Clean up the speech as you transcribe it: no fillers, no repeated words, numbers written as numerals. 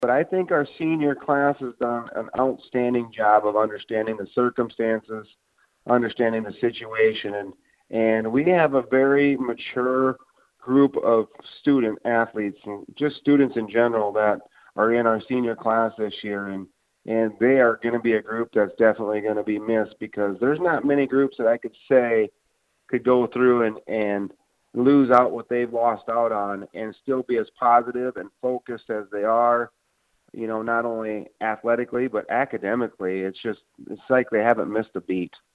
But I think our senior class has done an outstanding job of understanding the circumstances, understanding the situation, and we have a very mature group of student athletes and just students in general that are in our senior class this year, and they are going to be a group that's definitely going to be missed because there's not many groups that I could say could go through and lose out what they've lost out on and still be as positive and focused as they are, not only athletically but academically. It's like they haven't missed a beat.